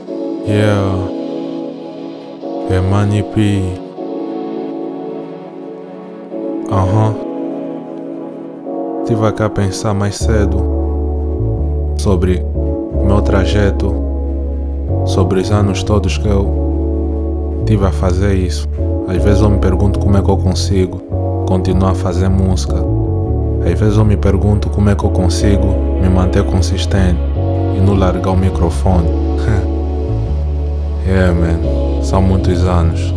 Yeah, é Money P. Tive aqui a pensar mais cedo sobre o meu trajeto, sobre os anos todos que eu tive a fazer isso. Às vezes eu me pergunto como é que eu consigo continuar a fazer música. Às vezes eu me pergunto como é que eu consigo me manter consistente e não largar o microfone. Yeah, man, são muitos anos.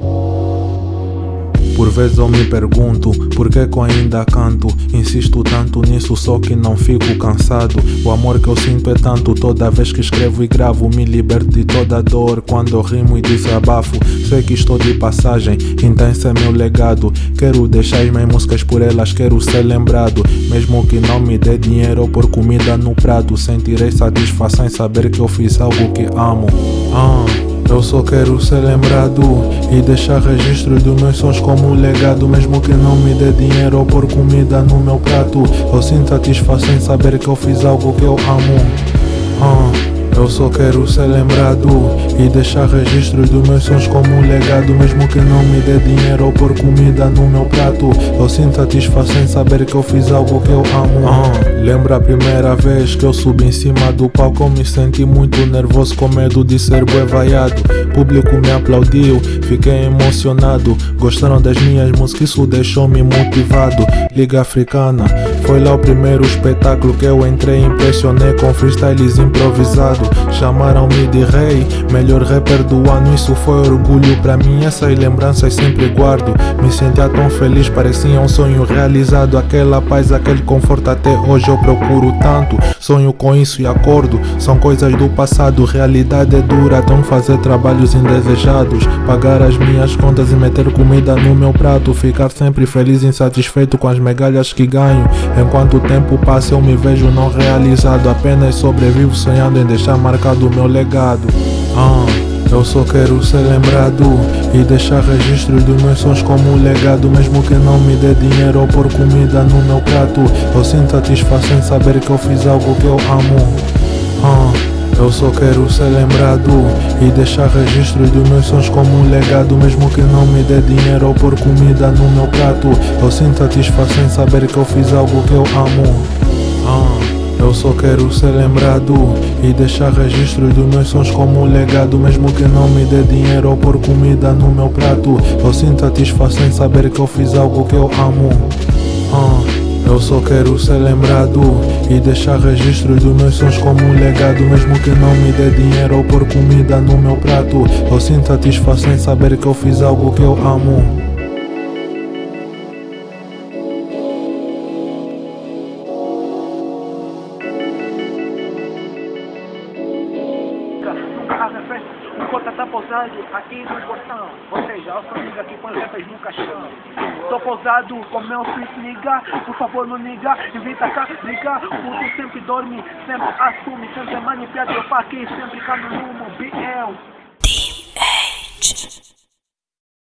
Por vezes eu me pergunto por que eu ainda canto. Insisto tanto nisso, só que não fico cansado. O amor que eu sinto é tanto, toda vez que escrevo e gravo. Me liberto de toda a dor quando eu rimo e desabafo. Sei que estou de passagem, então esse é meu legado. Quero deixar as minhas músicas, por elas quero ser lembrado. Mesmo que não me dê dinheiro ou por comida no prato, sentirei satisfação em saber que eu fiz algo que amo. Eu só quero ser lembrado e deixar registro dos meus sons como legado. Mesmo que não me dê dinheiro ou por comida no meu prato, eu sinto satisfação em saber que eu fiz algo que eu amo. Eu só quero ser lembrado e deixar registro dos meus sons como legado. Mesmo que não me dê dinheiro ou por comida no meu prato, eu sinto satisfação em saber que eu fiz algo que eu amo. Lembro a primeira vez que eu subi em cima do palco, eu me senti muito nervoso com medo de ser bué vaiado. Público me aplaudiu, fiquei emocionado. Gostaram das minhas músicas, isso deixou-me motivado. Liga Africana, foi lá o primeiro espetáculo que eu entrei e impressionei com freestyles improvisados. Chamaram-me de rei, melhor rapper do ano, isso foi orgulho pra mim, essas lembranças sempre guardo. Me sentia tão feliz, parecia um sonho realizado. Aquela paz, aquele conforto, até hoje eu procuro tanto. Sonho com isso e acordo, são coisas do passado. Realidade é dura, tão fazer trabalhos indesejados, pagar as minhas contas e meter comida no meu prato. Ficar sempre feliz e insatisfeito com as migalhas que ganho. Enquanto o tempo passa eu me vejo não realizado, apenas sobrevivo sonhando em deixar marcado o meu legado. Eu só quero ser lembrado e deixar registro dos meus sons como legado. Mesmo que não me dê dinheiro ou por comida no meu prato, eu sinto satisfação em saber que eu fiz algo que eu amo. Eu só quero ser lembrado e deixar registro dos meus sons como legado. Mesmo que não me dê dinheiro ou por comida no meu prato, eu sinto satisfação em saber que eu fiz algo que eu amo. Eu só quero ser lembrado e deixar registro dos meus sons como legado. Mesmo que não me dê dinheiro ou por comida no meu prato, eu sinto satisfação em saber que eu fiz algo que eu amo. Eu só quero ser lembrado e deixar registro dos meus sons como legado. Mesmo que não me dê dinheiro ou por comida no meu prato, eu sinto satisfação em saber que eu fiz algo que eu amo. Nunca arrefece, o cota tá pousado aqui no portão. Ou seja, eu sou nigga que põe rappers no caixão. Tô pousado com meu fit nigga, por favor não niga, invita cá, liga. O tu sempre dorme, sempre assume, sempre manipulador pra aqui, sempre cá no rumo, BL. Team H.